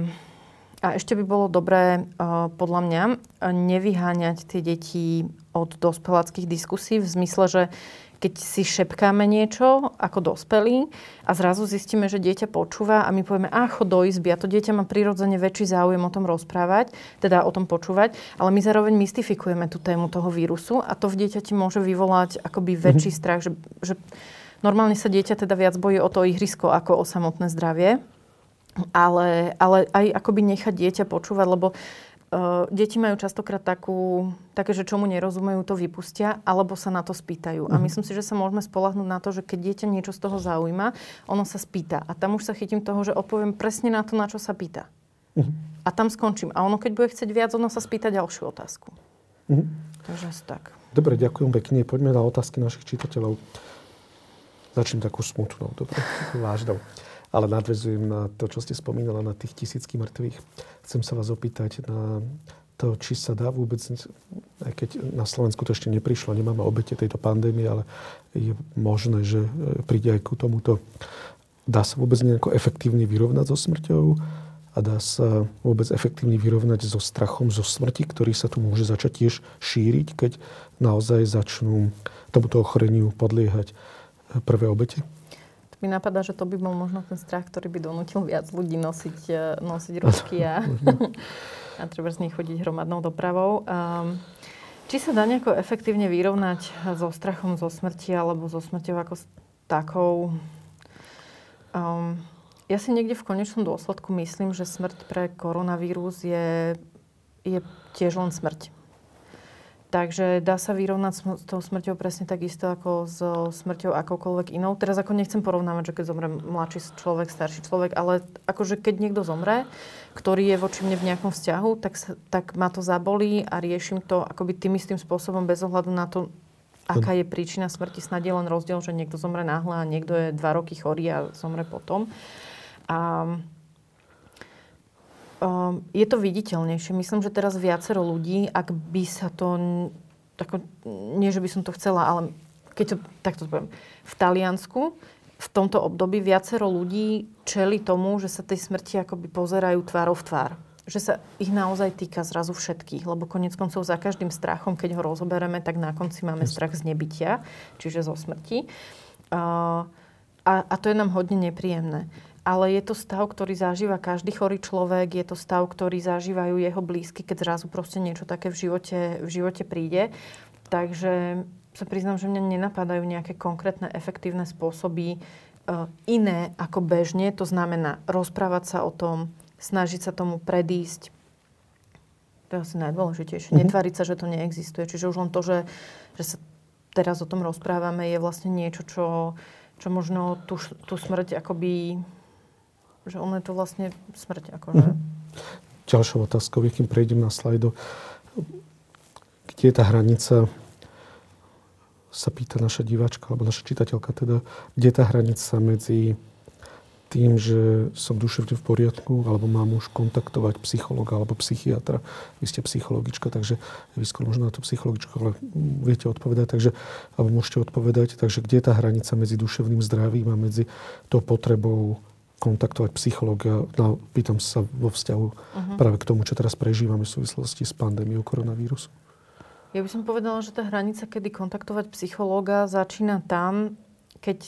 a ešte by bolo dobré, uh, podľa mňa, nevyháňať tie deti od dospeláckých diskusí v zmysle, že keď si šepkáme niečo ako dospelí a zrazu zistíme, že dieťa počúva a my povieme, á, chod do izby a to dieťa má prirodzene väčší záujem o tom rozprávať, teda o tom počúvať, ale my zároveň mystifikujeme tú tému toho vírusu a to v dieťati môže vyvolať akoby väčší mm-hmm. strach, že, že normálne sa dieťa teda viac bojí o to ihrisko ako o samotné zdravie, ale, ale aj akoby nechať dieťa počúvať, lebo Uh, deti majú častokrát takú, také, že čomu nerozumejú, to vypustia, alebo sa na to spýtajú. Uh-huh. A myslím si, že sa môžeme spoľahnúť na to, že keď dieťa niečo z toho zaujíma, ono sa spýta. A tam už sa chytím toho, že odpoviem presne na to, na čo sa pýta. Uh-huh. A tam skončím. A ono, keď bude chcieť viac, ono sa spýta ďalšiu otázku. Uh-huh. Takže asi tak. Dobre, ďakujem pekne. Poďme na otázky našich čitateľov. Začnem takú smutnou, dobre, vážnou. ale nadväzujem na to, čo ste spomínala, na tých tisícky mŕtvych. Chcem sa vás opýtať na to, či sa dá vôbec, aj keď na Slovensku to ešte neprišlo, nemáme obete tejto pandémie, ale je možné, že príde aj ku tomuto. Dá sa vôbec nejako efektívne vyrovnať so smrťou a dá sa vôbec efektívne vyrovnať so strachom zo smrti, ktorý sa tu môže začať tiež šíriť, keď naozaj začnú tomuto ochoreniu podliehať prvé obete? Mi napadá, že to by bol možno ten strach, ktorý by donútil viac ľudí nosiť, nosiť ručky a, a treba z nich chodiť hromadnou dopravou. Um, či sa dá nejako efektívne vyrovnať so strachom zo smrti alebo so smrťou ako s takou? Um, ja si niekde v konečnom dôsledku myslím, že smrť pre koronavírus je, je tiež len smrť. Takže dá sa vyrovnať s tou smrťou presne takisto ako s smrťou akoukoľvek inou. Teraz ako nechcem porovnávať, že keď zomre mladší človek, starší človek, ale akože keď niekto zomre, ktorý je voči mne v nejakom vzťahu, tak, sa, tak ma to zabolí a riešim to akoby tým istým spôsobom bez ohľadu na to, aká je príčina smrti. Snad je len rozdiel, že niekto zomre náhle a niekto je dva roky chorý a zomre potom. A Um, je to viditeľnejšie. Myslím, že teraz viacero ľudí, ak by sa to... Tako, nie, že by som to chcela, ale keď to takto poviem. V Taliansku v tomto období viacero ľudí čeli tomu, že sa tej smrti akoby pozerajú tvárou v tvár. Že sa ich naozaj týka zrazu všetkých. Lebo koniec koncov za každým strachom, keď ho rozoberieme, tak na konci máme strach z nebytia, čiže zo smrti. Uh, a, a to je nám hodne nepríjemné. Ale je to stav, ktorý zažíva každý chorý človek, je to stav, ktorý zažívajú jeho blízky, keď zrazu proste niečo také v živote, v živote príde. Takže sa priznám, že mňa nenapadajú nejaké konkrétne, efektívne spôsoby uh, iné ako bežne. To znamená rozprávať sa o tom, snažiť sa tomu predísť. To je asi najdôležitejšie. Mm-hmm. Netváriť sa, že to neexistuje. Čiže už len to, že, že sa teraz o tom rozprávame, je vlastne niečo, čo, čo možno tú, tú smrť akoby... Že ono je to vlastne smrť. Akože. Mm-hmm. Ďalšou otázkou, kým prejdem na slajdo. Kde je tá hranica, sa pýta naša diváčka, alebo naša čitateľka teda, kde je tá hranica medzi tým, že som duševne v poriadku, alebo mám už kontaktovať psychologa alebo psychiatra. Vy ste psychologička, takže vy skôr možno na to psychologička, ale viete odpovedať, takže, alebo môžete odpovedať. Takže kde je tá hranica medzi duševným zdravím a medzi tou potrebou kontaktovať psychológa. No, pýtam sa vo vzťahu uh-huh. práve k tomu, čo teraz prežívame v súvislosti s pandémiou koronavírusu. Ja by som povedala, že tá hranica, kedy kontaktovať psychológa, začína tam, keď,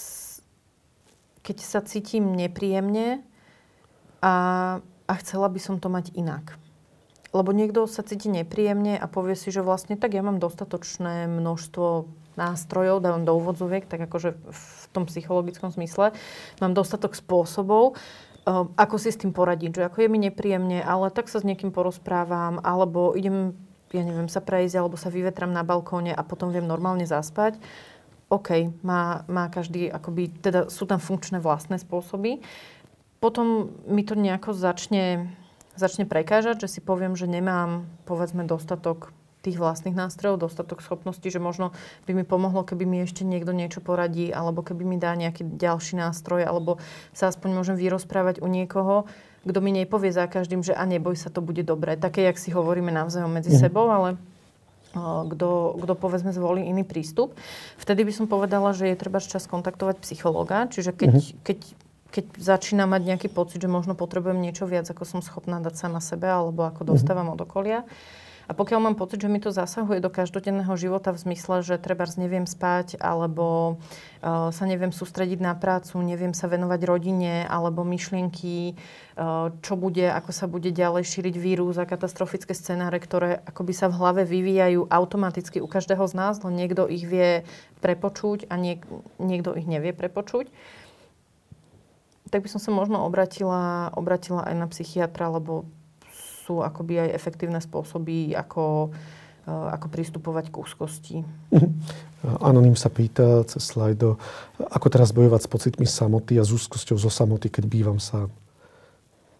keď sa cítim nepríjemne a, a chcela by som to mať inak. Lebo niekto sa cíti nepríjemne a povie si, že vlastne tak ja mám dostatočné množstvo nástrojov, dávam do úvodzoviek, tak akože v tom psychologickom zmysle, mám dostatok spôsobov, um, ako si s tým poradiť. Že ako je mi nepríjemne, ale tak sa s niekým porozprávam, alebo idem, ja neviem, sa prejsť, alebo sa vyvetram na balkóne a potom viem normálne zaspať. OK, má, má každý, akoby, teda sú tam funkčné vlastné spôsoby. Potom mi to nejako začne, začne prekážať, že si poviem, že nemám, povedzme, dostatok tých vlastných nástrojov, dostatok schopností, že možno by mi pomohlo, keby mi ešte niekto niečo poradí, alebo keby mi dá nejaký ďalší nástroj, alebo sa aspoň môžem vyrozprávať u niekoho, kto mi nepovie za každým, že a neboj sa, to bude dobré. Také, jak si hovoríme navzájom medzi mm. sebou, ale kto, kto povedzme zvolí iný prístup. Vtedy by som povedala, že je treba čas kontaktovať psychológa, čiže keď, mm. keď, keď začínam mať nejaký pocit, že možno potrebujem niečo viac, ako som schopná dať sama sebe, alebo ako dostávam mm. od okolia. A pokiaľ mám pocit, že mi to zasahuje do každodenného života v zmysle, že trebárs neviem spať, alebo uh, sa neviem sústrediť na prácu, neviem sa venovať rodine, alebo myšlienky, uh, čo bude, ako sa bude ďalej šíriť vírus a katastrofické scenáre, ktoré akoby sa v hlave vyvíjajú automaticky u každého z nás, len niekto ich vie prepočuť a niek- niekto ich nevie prepočuť. Tak by som sa možno obratila, obratila aj na psychiatra, lebo sú akoby aj efektívne spôsoby, ako, ako pristupovať k úzkosti. Uh-huh. Anonym sa pýta cez slajdo, ako teraz bojovať s pocitmi samoty a s úzkosťou zo samoty, keď bývam sám?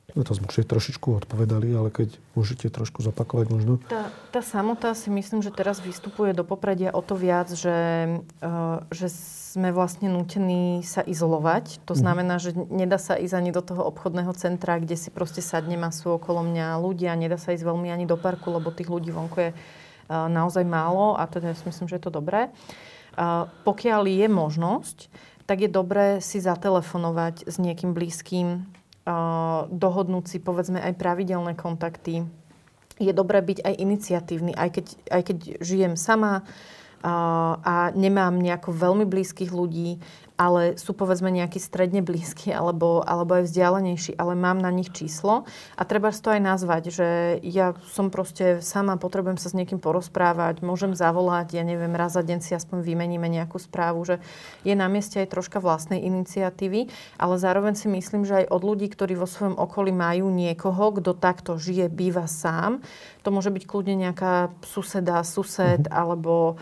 No to sme určite trošičku odpovedali, ale keď môžete trošku zopakovať možno. Tá, tá samota si myslím, že teraz vystupuje do popredia o to viac, že, uh, že sme vlastne nútení sa izolovať. To znamená, že nedá sa ísť ani do toho obchodného centra, kde si proste sadne masu okolo mňa ľudia. Nedá sa ísť veľmi ani do parku, lebo tých ľudí vonku je uh, naozaj málo a teda ja si myslím, že je to dobré. Uh, pokiaľ je možnosť, tak je dobré si zatelefonovať s niekým blízkym, dohodnúť si, povedzme, aj pravidelné kontakty. Je dobré byť aj iniciatívny, aj keď, aj keď žijem sama a, a nemám nejako veľmi blízkych ľudí, ale sú, povedzme, nejakí stredne blízki alebo, alebo aj vzdialenejší, ale mám na nich číslo. A treba to aj nazvať, že ja som proste sama, potrebujem sa s niekým porozprávať, môžem zavolať, ja neviem, raz za deň si aspoň vymeníme nejakú správu, že je na mieste aj troška vlastnej iniciatívy, ale zároveň si myslím, že aj od ľudí, ktorí vo svojom okolí majú niekoho, kto takto žije, býva sám, to môže byť kľudne nejaká suseda, sused, mm-hmm. alebo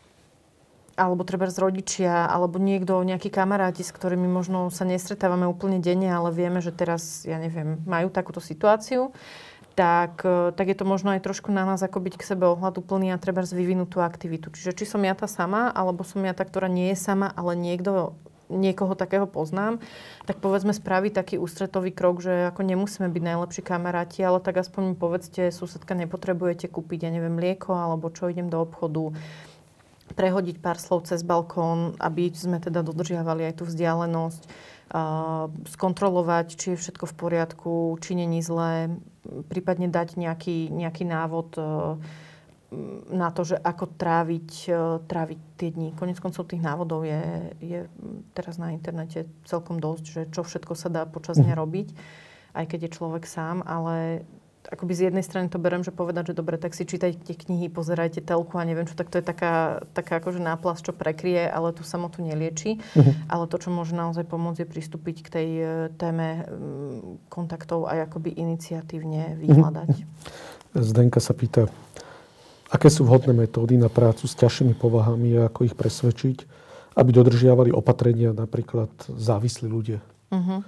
alebo treba z rodičia, alebo niekto, nejakí kamaráti, s ktorými možno sa nestretávame úplne denne, ale vieme, že teraz, ja neviem, majú takúto situáciu, tak, tak je to možno aj trošku na nás, ako byť k sebe ohľaduplný a treba vyvinúť tú aktivitu. Čiže či som ja tá sama, alebo som ja tá, ktorá nie je sama, ale niekto, niekoho takého poznám, tak povedzme spraviť taký ústretový krok, že ako nemusíme byť najlepší kamaráti, ale tak aspoň mi povedzte, susedka, nepotrebujete kúpiť, ja neviem, mlieko, alebo čo, idem do obchodu, prehodiť pár slov cez balkón, aby sme teda dodržiavali aj tú vzdialenosť, uh, skontrolovať, či je všetko v poriadku, či není zlé, prípadne dať nejaký, nejaký návod uh, na to, že ako tráviť, uh, tráviť tie dni. Koniec koncov tých návodov je, je teraz na internete celkom dosť, že čo všetko sa dá počas dňa robiť, aj keď je človek sám, ale akoby z jednej strany to berem, že povedať, že dobre, tak si čítajte knihy, pozerajte telku a neviem čo, tak to je taká, taká akože náplasť, čo prekrie, ale tú samotu nelieči. Uh-huh. Ale to, čo môže naozaj pomôcť, je pristúpiť k tej téme kontaktov a akoby iniciatívne vyhľadať. Uh-huh. Zdenka sa pýta, aké sú vhodné metódy na prácu s ťažšími povahami a ako ich presvedčiť, aby dodržiavali opatrenia napríklad závislí ľudia? Uh-huh.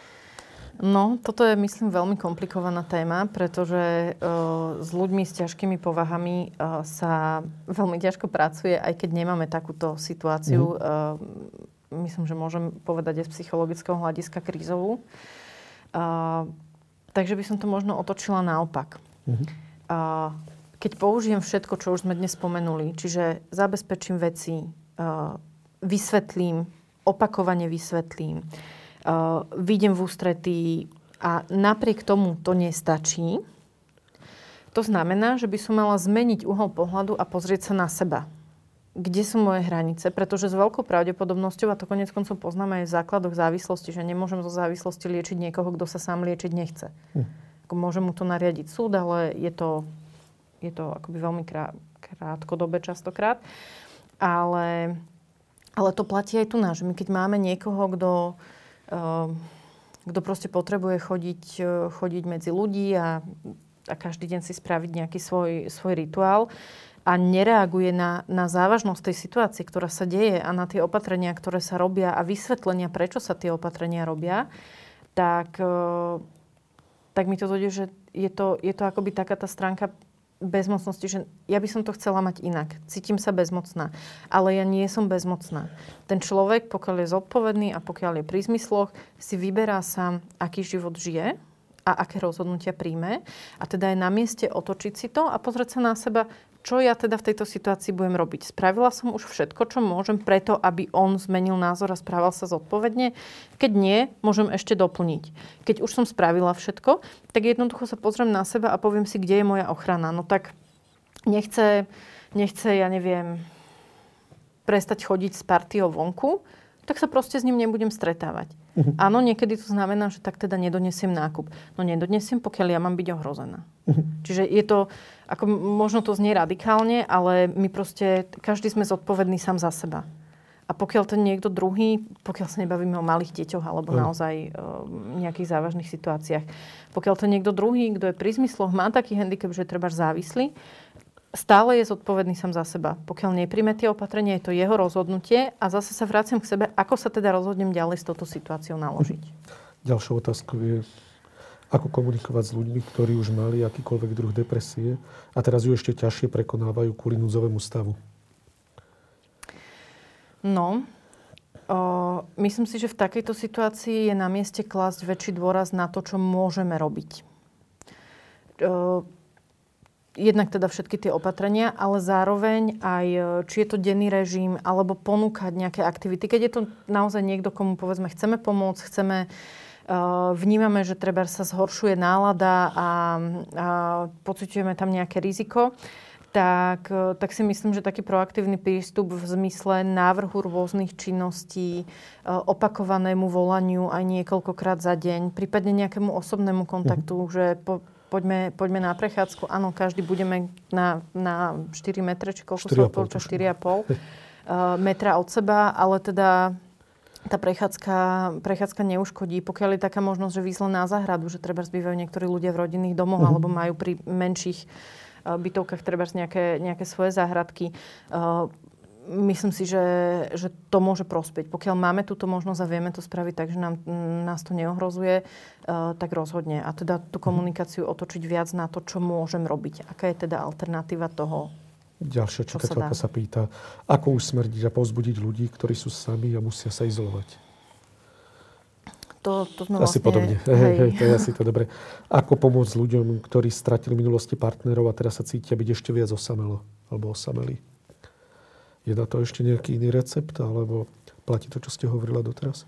No, toto je, myslím, veľmi komplikovaná téma, pretože uh, s ľuďmi s ťažkými povahami uh, sa veľmi ťažko pracuje, aj keď nemáme takúto situáciu. Mm. Uh, myslím, že môžem povedať aj z psychologického hľadiska krízovú. Uh, takže by som to možno otočila naopak. Mm. Uh, keď použijem všetko, čo už sme dnes spomenuli, čiže zabezpečím veci, uh, vysvetlím, opakovane vysvetlím, Uh, vidím v ústretí a napriek tomu to nestačí. To znamená, že by som mala zmeniť uhol pohľadu a pozrieť sa na seba. Kde sú moje hranice? Pretože s veľkou pravdepodobnosťou, a to konec koncov poznáme aj v základoch závislosti, že nemôžem zo závislosti liečiť niekoho, kto sa sám liečiť nechce. Hm. Môžem mu to nariadiť súd, ale je to, je to akoby veľmi krá, krátkodobé častokrát. Ale, ale to platí aj tu náš. My keď máme niekoho, kto kto proste potrebuje chodiť, chodiť medzi ľudí a, a každý deň si spraviť nejaký svoj, svoj rituál a nereaguje na, na závažnosť tej situácie, ktorá sa deje a na tie opatrenia, ktoré sa robia a vysvetlenia, prečo sa tie opatrenia robia, tak, tak mi to dojde, že je to, je to akoby taká tá stránka bezmocnosti, že ja by som to chcela mať inak. Cítim sa bezmocná. Ale ja nie som bezmocná. Ten človek, pokiaľ je zodpovedný a pokiaľ je pri zmysloch, si vyberá sám, aký život žije a aké rozhodnutia príjme. A teda je na mieste otočiť si to a pozrieť sa na seba, čo ja teda v tejto situácii budem robiť. Spravila som už všetko, čo môžem preto, aby on zmenil názor a správal sa zodpovedne. Keď nie, môžem ešte doplniť. Keď už som spravila všetko, tak jednoducho sa pozriem na seba a poviem si, kde je moja ochrana. No tak nechce, nechce ja neviem, prestať chodiť s partiou vonku, tak sa proste s ním nebudem stretávať. Uh-huh. Áno, niekedy to znamená, že tak teda nedonesiem nákup. No nedonesiem, pokiaľ ja mám byť ohrozená. Uh-huh. Čiže je to, ako možno to znie radikálne, ale my proste, každý sme zodpovední sám za seba. A pokiaľ ten niekto druhý, pokiaľ sa nebavíme o malých deťoch alebo uh-huh. naozaj o nejakých závažných situáciách, pokiaľ ten niekto druhý, kto je pri zmysloch, má taký handicap, že je treba závislý, stále je zodpovedný sám za seba. Pokiaľ nepríjme tie opatrenia, je to jeho rozhodnutie a zase sa vraciam k sebe, ako sa teda rozhodnem ďalej s touto situáciou naložiť. Ďalšou otázkou je, Ako komunikovať s ľuďmi, ktorí už mali akýkoľvek druh depresie a teraz ju ešte ťažšie prekonávajú kvôli núdzovému stavu? No, o, myslím si, že v takejto situácii je na mieste klásť väčší dôraz na to, čo môžeme robiť. O, jednak teda všetky tie opatrenia, ale zároveň aj, či je to denný režim, alebo ponúkať nejaké aktivity. Keď je to naozaj niekto, komu povedzme chceme pomôcť, chceme, uh, vnímame, že treba sa zhoršuje nálada a, a pociťujeme tam nejaké riziko, tak, tak si myslím, že taký proaktívny prístup v zmysle návrhu rôznych činností, opakovanému volaniu aj niekoľkokrát za deň, prípadne nejakému osobnému kontaktu, mm. že po, Poďme, poďme na prechádzku. Áno, každý budeme na, na štyri metre, či koľko sa odporúča, štyri a pol metra od seba, ale teda tá prechádzka, prechádzka neuškodí. Pokiaľ je taká možnosť, že výsle na záhradu, že treba zbývajú niektorí ľudia v rodinných domoch, uh-huh. alebo majú pri menších bytovkách treba nejaké, nejaké svoje záhradky. Myslím si, že, že to môže prospieť. Pokiaľ máme túto možnosť a vieme to spraviť tak, že nám, nás to neohrozuje, uh, tak rozhodne. A teda tú komunikáciu otočiť viac na to, čo môžem robiť. Aká je teda alternatíva toho, Ďalšia čitateľka sa, sa pýta, ako usmerniť a povzbudiť ľudí, ktorí sú sami a musia sa izolovať? To, to sme asi vlastne... podobne. Hej, hej, to je asi to dobre. Ako pomôcť ľuďom, ktorí stratili v minulosti partnerov a teraz sa cítia byť ešte viac osamelo alebo osamelí? Je na to ešte nejaký iný recept, alebo platí to, čo ste hovorila doteraz?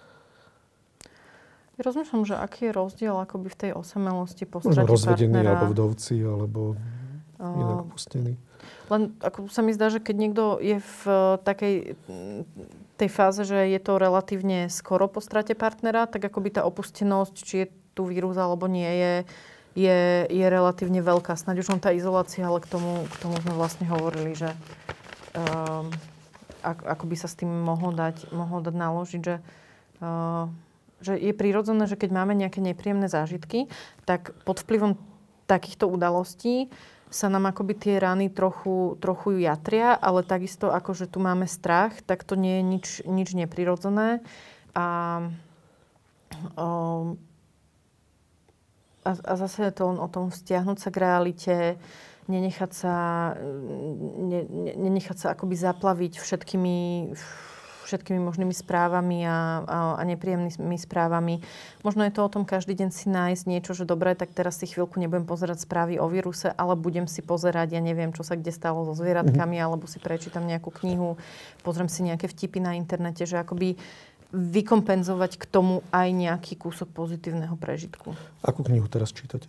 Ja rozmýšľam, že aký je rozdiel akoby v tej osamelosti po strate partnera. Rozvedení, alebo vdovci, alebo inak opustení. Len ako sa mi zdá, že keď niekto je v takej tej fáze, že je to relatívne skoro po strate partnera, tak akoby tá opustenosť, či je tu vírus alebo nie, je, je, je relatívne veľká. Snáď už len tá izolácia, ale k tomu, k tomu sme vlastne hovorili, že Um, ako, ako by sa s tým mohlo dať, mohlo dať naložiť, že, uh, že je prirodzené, že keď máme nejaké nepríjemné zážitky, tak pod vplyvom takýchto udalostí sa nám akoby tie rany trochu, trochu jatria, ale takisto ako, že tu máme strach, tak to nie je nič, nič neprirodzené. A, um, a, a zase je to len o tom vzťahnuť sa k realite, nenechať sa, ne, ne, nenechať sa akoby zaplaviť všetkými, všetkými možnými správami a, a, a nepríjemnými správami. Možno je to o tom každý deň si nájsť niečo, že dobre, tak teraz si chvíľku nebudem pozerať správy o víruse, ale budem si pozerať, ja neviem, čo sa kde stalo so zvieratkami, mm-hmm. alebo si prečítam nejakú knihu, pozriem si nejaké vtipy na internete, že akoby vykompenzovať k tomu aj nejaký kúsok pozitívneho prežitku. Akú knihu teraz čítate?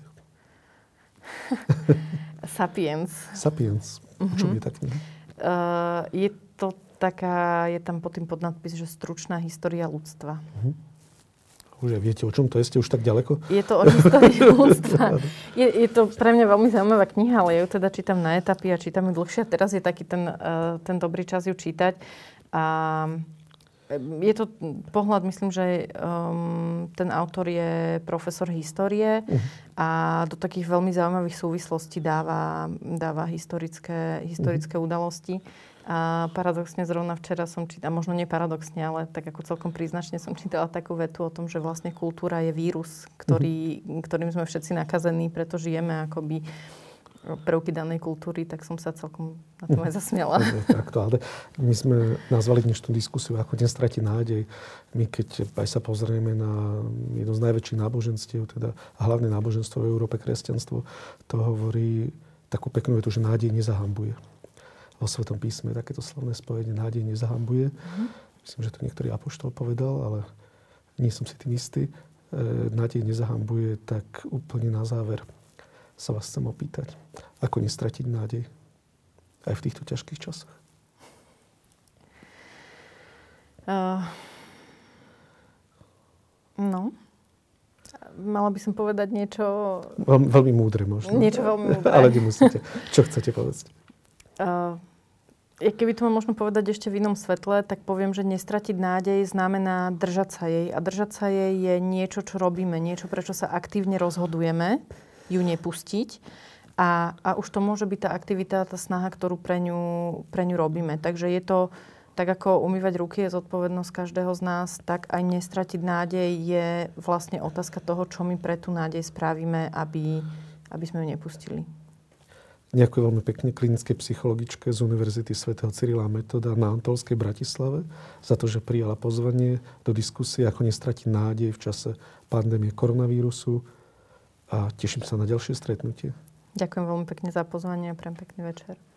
Sapiens. Sapiens. Uh-huh. Čo je tá kniha? Uh, je to taká, je tam pod tým podnadpis, že stručná história ľudstva. Uh-huh. Už aj viete, o čom to je? Ste už tak ďaleko? Je to o histórii ľudstva. Je, je to pre mňa veľmi zaujímavá kniha, ale ja ju teda čítam na etapy a čítam ju dlhšie. Teraz je taký ten, uh, ten dobrý čas ju čítať. A je to pohľad, myslím, že um, ten autor je profesor histórie uh. a do takých veľmi zaujímavých súvislostí dáva, dáva historické, historické uh. udalosti. A paradoxne zrovna včera som čítala, možno nie paradoxne, ale tak ako celkom príznačne som čítala takú vetu o tom, že vlastne kultúra je vírus, ktorý, uh. ktorým sme všetci nakazení, preto žijeme akoby prvky danej kultúry, tak som sa celkom na tom aj zasmiala. Takto, ale my sme nazvali dnešnú diskusiu ako nestratiť nádej. My keď aj sa pozrieme na jedno z najväčších náboženstiev, teda hlavné náboženstvo v Európe, kresťanstvo, to hovorí takú peknú vetu, že nádej nezahambuje. Vo Svetom písme je takéto slavné spojenie, nádej nezahambuje. Mm-hmm. Myslím, že to niektorý apoštol povedal, ale nie som si tým istý. E, nádej nezahambuje, tak úplne na záver sa vás chcem opýtať, ako nestratiť nádej aj v týchto ťažkých časoch? Uh, no. Mala by som povedať niečo... Veľ, veľmi múdre možno. Niečo veľmi múdre. Ale nemusíte. Čo chcete povedať? Uh, keby to mám možno povedať ešte v inom svetle, tak poviem, že nestratiť nádej znamená držať sa jej. A držať sa jej je niečo, čo robíme. Niečo, prečo sa aktívne rozhodujeme ju nepustiť. A, a už to môže byť tá aktivita, tá snaha, ktorú pre ňu, pre ňu robíme. Takže je to tak ako umývať ruky je zodpovednosť každého z nás, tak aj nestratiť nádej je vlastne otázka toho, čo my pre tú nádej spravíme, aby, aby sme ju nepustili. Ďakujem veľmi pekne klinickej psychologičke z Univerzity svätého Cyrila a Metoda na Antolskej Bratislave za to, že prijala pozvanie do diskusie, ako nestratiť nádej v čase pandémie koronavírusu, a teším sa na ďalšie stretnutie. Ďakujem veľmi pekne za pozvanie a prajem pekný večer.